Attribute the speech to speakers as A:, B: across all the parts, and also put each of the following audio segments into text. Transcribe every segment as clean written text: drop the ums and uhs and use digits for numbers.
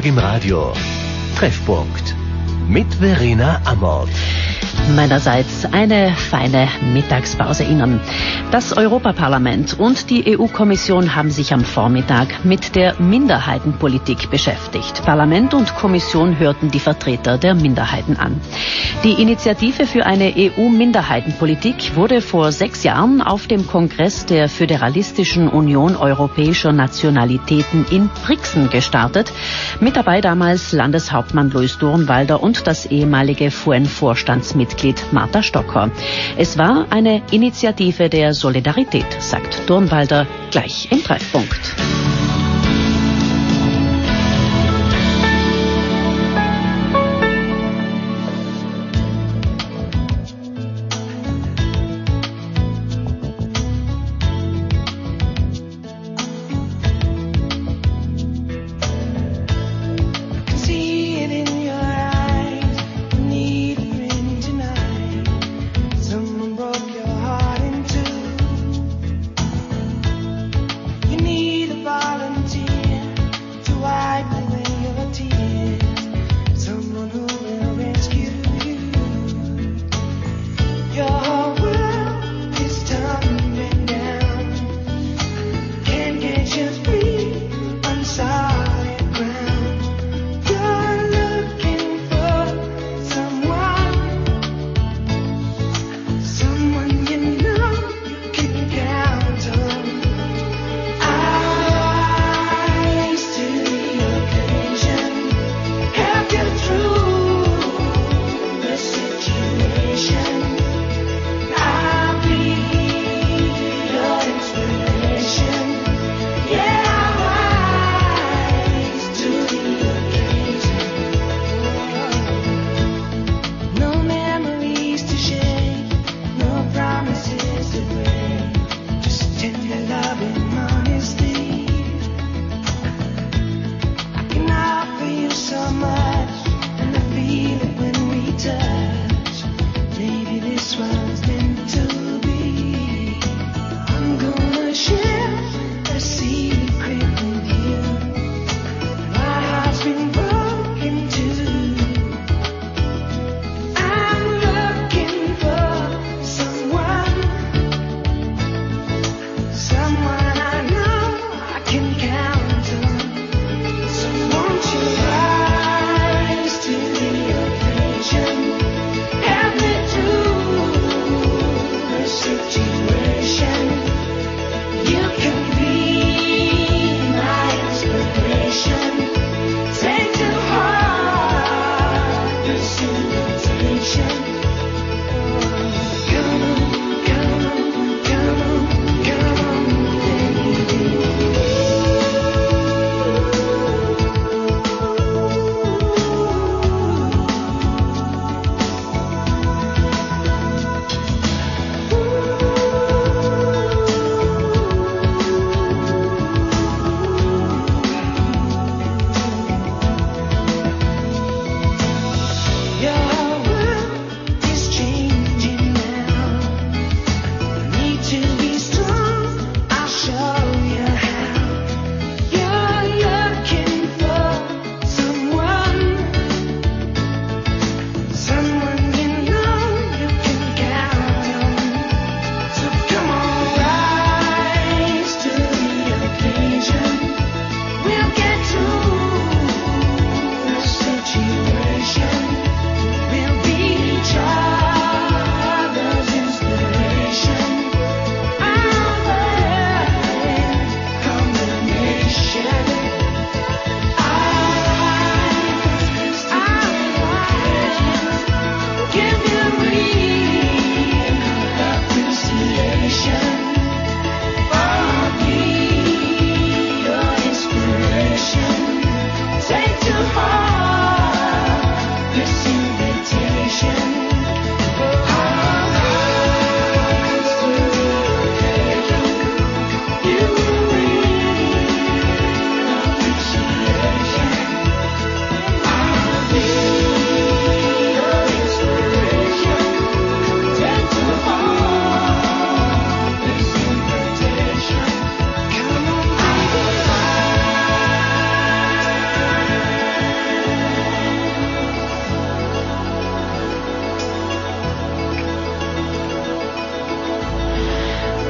A: Sonntag im Radio. Treffpunkt mit Verena Amort.
B: Meinerseits eine feine Mittagspause Ihnen. Das Europaparlament und die EU-Kommission haben sich am Vormittag mit der Minderheitenpolitik beschäftigt. Parlament und Kommission hörten die Vertreter der Minderheiten an. Die Initiative für eine EU-Minderheitenpolitik wurde vor 6 Jahren auf dem Kongress der Föderalistischen Union Europäischer Nationalitäten in Brixen gestartet. Mit dabei damals Landeshauptmann Luis Durnwalder und das ehemalige FUEN-Vorstandsmitglied Martha Stocker. Es war eine Initiative der Solidarität, sagt Durnwalder gleich im Treffpunkt.
C: Bye.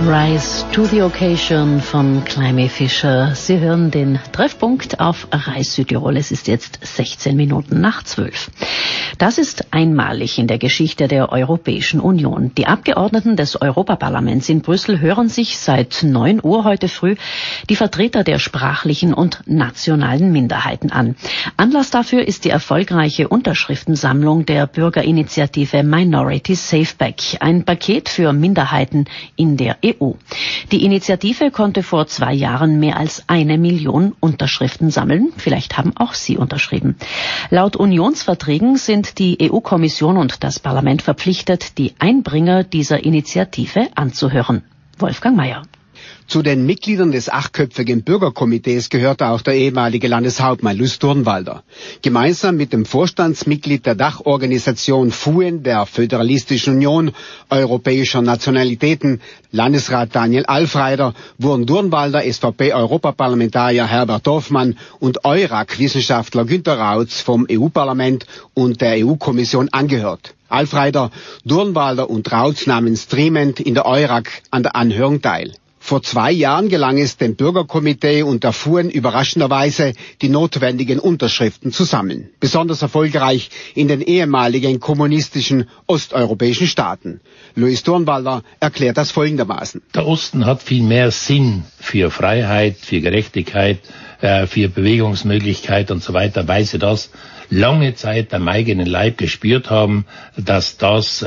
B: Rise to the Occasion von Climie Fischer. Sie hören den Treffpunkt auf Arise Südtirol. Es ist jetzt 16 Minuten nach 12. Das ist einmalig in der Geschichte der Europäischen Union. Die Abgeordneten des Europaparlaments in Brüssel hören sich seit 9 Uhr heute früh die Vertreter der sprachlichen und nationalen Minderheiten an. Anlass dafür ist die erfolgreiche Unterschriftensammlung der Bürgerinitiative Minority Safeback, ein Paket für Minderheiten in der EU. Die Initiative konnte vor 2 Jahren mehr als 1 Million Unterschriften sammeln. Vielleicht haben auch Sie unterschrieben. Laut Unionsverträgen sind die EU-Kommission und das Parlament verpflichtet, die Einbringer dieser Initiative anzuhören. Wolfgang Mayer.
C: Zu den Mitgliedern des 8-köpfigen Bürgerkomitees gehörte auch der ehemalige Landeshauptmann Luis Turnwalder. Gemeinsam mit dem Vorstandsmitglied der Dachorganisation FUEN, der Föderalistischen Union Europäischer Nationalitäten, Landesrat Daniel Alfreider, wurden Turnwalder, SVP-Europaparlamentarier Herbert Dorfmann und EURAC-Wissenschaftler Günter Rautz vom EU-Parlament und der EU-Kommission angehört. Alfreider, Turnwalder und Rautz nahmen streamend in der EURAC an der Anhörung teil. Vor 2 Jahren gelang es dem Bürgerkomitee und der FUEN überraschenderweise, die notwendigen Unterschriften zu sammeln. Besonders erfolgreich in den ehemaligen kommunistischen osteuropäischen Staaten. Luis Turnwalder erklärt das folgendermaßen.
D: Der Osten hat viel mehr Sinn für Freiheit, für Gerechtigkeit, für Bewegungsmöglichkeit und so weiter, weil sie das lange Zeit am eigenen Leib gespürt haben, dass das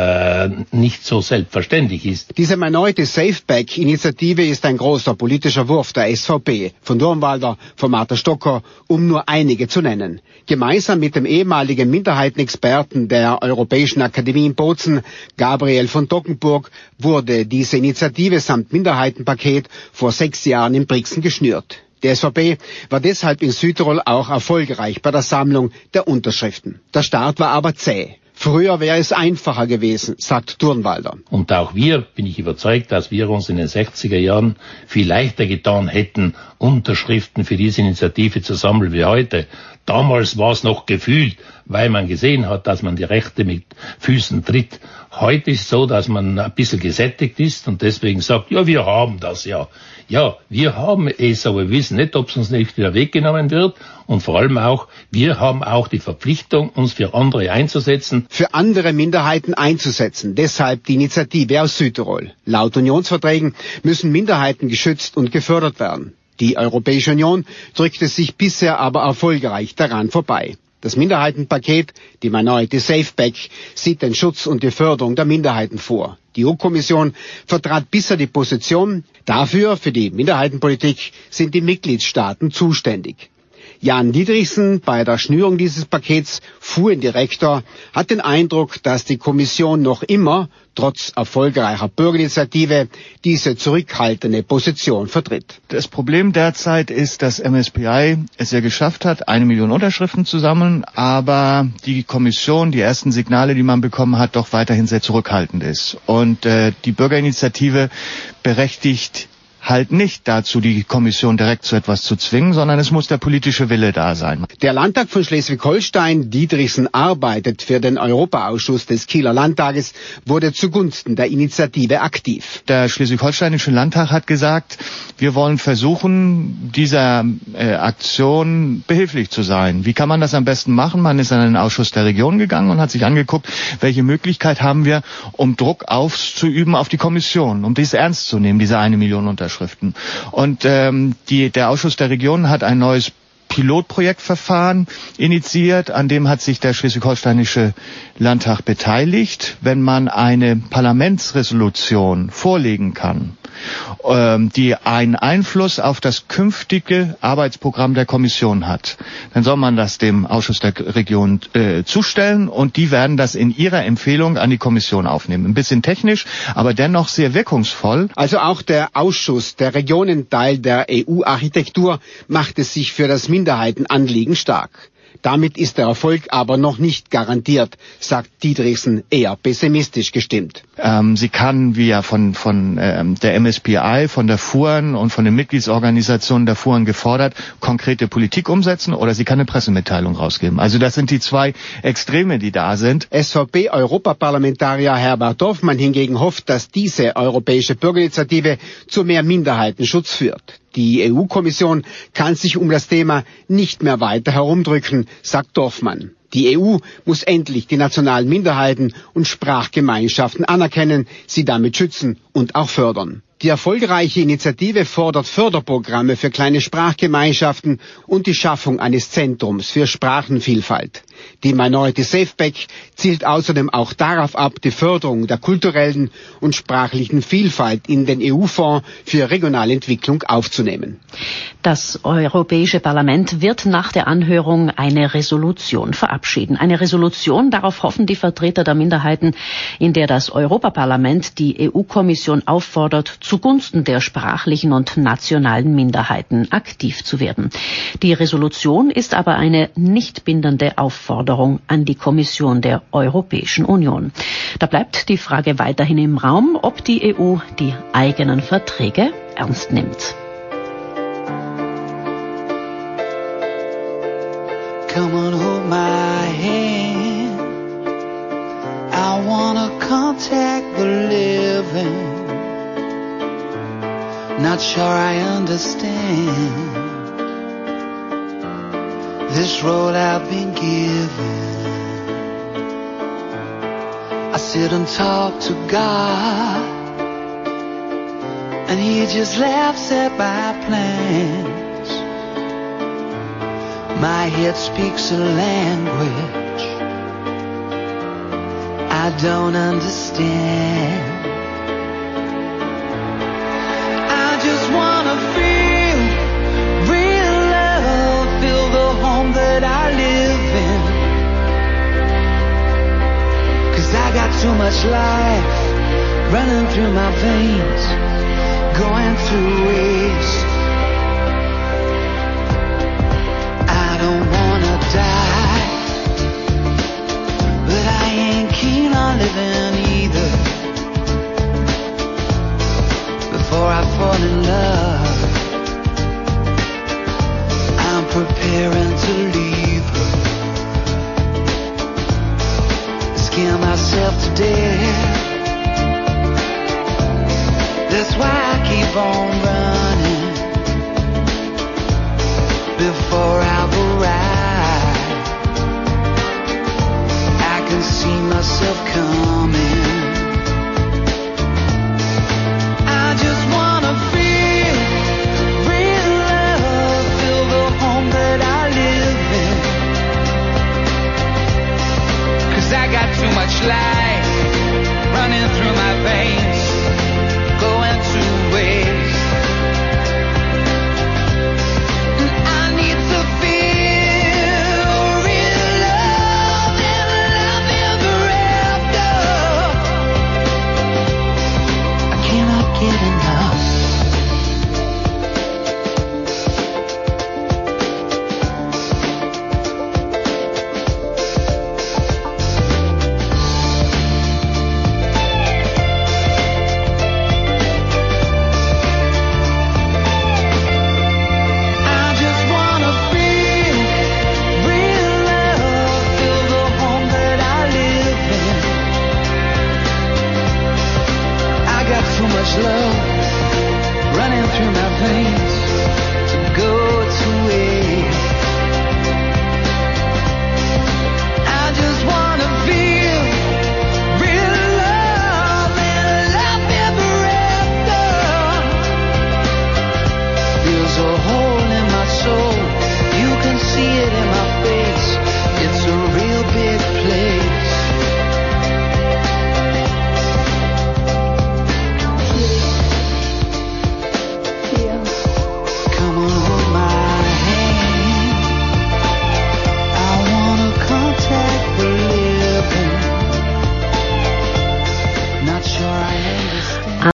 D: nicht so selbstverständlich ist.
C: Diese Minority Safeback-Initiative ist ein großer politischer Wurf der SVP, von Turnwalder, von Martha Stocker, um nur einige zu nennen. Gemeinsam mit dem ehemaligen Minderheitenexperten der Europäischen Akademie in Bozen, Gabriel von Dockenburg, wurde diese Initiative samt Minderheitenpaket vor 6 Jahren in Brixen geschnürt. Die SVP war deshalb in Südtirol auch erfolgreich bei der Sammlung der Unterschriften. Der Start war aber zäh. Früher wäre es einfacher gewesen, sagt Turnwalder.
D: Und auch wir, bin ich überzeugt, dass wir uns in den 60er Jahren viel leichter getan hätten, Unterschriften für diese Initiative zu sammeln wie heute. Damals war es noch gefühlt, weil man gesehen hat, dass man die Rechte mit Füßen tritt. Heute ist es so, dass man ein bisschen gesättigt ist und deswegen sagt, ja, wir haben das ja. Ja, wir haben es, aber wir wissen nicht, ob es uns nicht wieder weggenommen wird. Und vor allem auch, wir haben auch die Verpflichtung, uns für andere einzusetzen.
C: Für andere Minderheiten einzusetzen. Deshalb die Initiative aus Südtirol. Laut Unionsverträgen müssen Minderheiten geschützt und gefördert werden. Die Europäische Union drückte sich bisher aber erfolgreich daran vorbei. Das Minderheitenpaket, die Minority Safeback, sieht den Schutz und die Förderung der Minderheiten vor. Die EU-Kommission vertrat bisher die Position, dafür, für die Minderheitenpolitik, sind die Mitgliedstaaten zuständig. Jan Dietrichsen, bei der Schnürung dieses Pakets FUEN-Direktor, hat den Eindruck, dass die Kommission noch immer, trotz erfolgreicher Bürgerinitiative, diese zurückhaltende Position vertritt.
E: Das Problem derzeit ist, dass MSPI es ja geschafft hat, 1 Million Unterschriften zu sammeln, aber die Kommission, die ersten Signale, die man bekommen hat, doch weiterhin sehr zurückhaltend ist. Und die Bürgerinitiative berechtigt halt nicht dazu, die Kommission direkt zu etwas zu zwingen, sondern es muss der politische Wille da sein.
C: Der Landtag von Schleswig-Holstein, Dietrichsen arbeitet für den Europaausschuss des Kieler Landtages, wurde zugunsten der Initiative aktiv.
E: Der Schleswig-Holsteinische Landtag hat gesagt, wir wollen versuchen, dieser Aktion behilflich zu sein. Wie kann man das am besten machen? Man ist an den Ausschuss der Region gegangen und hat sich angeguckt, welche Möglichkeit haben wir, um Druck auszuüben auf die Kommission, um dies ernst zu nehmen, diese 1 Million Unterschriften. Und der Ausschuss der Region hat ein neues Pilotprojektverfahren initiiert, an dem hat sich der Schleswig-Holsteinische Landtag beteiligt. Wenn man eine Parlamentsresolution vorlegen kann, die einen Einfluss auf das künftige Arbeitsprogramm der Kommission hat, dann soll man das dem Ausschuss der Region zustellen und die werden das in ihrer Empfehlung an die Kommission aufnehmen. Ein bisschen technisch, aber dennoch sehr wirkungsvoll.
C: Also auch der Ausschuss der Regionen, Teil der EU-Architektur, macht es sich für das Minderheitenanliegen stark. Damit ist der Erfolg aber noch nicht garantiert, sagt Diederichsen eher pessimistisch gestimmt.
E: Sie kann, wie ja von der MSPI, von der FUAN und von den Mitgliedsorganisationen der FUAN gefordert, konkrete Politik umsetzen oder sie kann eine Pressemitteilung rausgeben. Also das sind die zwei Extreme, die da sind.
C: SVP-Europaparlamentarier Herbert Dorfmann hingegen hofft, dass diese europäische Bürgerinitiative zu mehr Minderheitenschutz führt. Die EU-Kommission kann sich um das Thema nicht mehr weiter herumdrücken, sagt Dorfmann. Die EU muss endlich die nationalen Minderheiten und Sprachgemeinschaften anerkennen, sie damit schützen und auch fördern. Die erfolgreiche Initiative fordert Förderprogramme für kleine Sprachgemeinschaften und die Schaffung eines Zentrums für Sprachenvielfalt. Die Minority Safe Pack zielt außerdem auch darauf ab, die Förderung der kulturellen und sprachlichen Vielfalt in den EU-Fonds für regionale Entwicklung aufzunehmen.
B: Das Europäische Parlament wird nach der Anhörung eine Resolution verabschieden. Eine Resolution, darauf hoffen die Vertreter der Minderheiten, in der das Europaparlament die EU-Kommission auffordert, zugunsten der sprachlichen und nationalen Minderheiten aktiv zu werden. Die Resolution ist aber eine nicht bindende Aufforderung an die Kommission der Europäischen Union. Da bleibt die Frage weiterhin im Raum, ob die EU die eigenen Verträge ernst nimmt.
F: Come and hold my hand. I wanna contact the living. Not sure I understand this road I've been given. I sit and talk to God, and He just laughs at my plans. My head speaks a language I don't understand. I just wanna feel real love, feel the home that I live in. 'Cause I got too much life running through my veins, going through waste.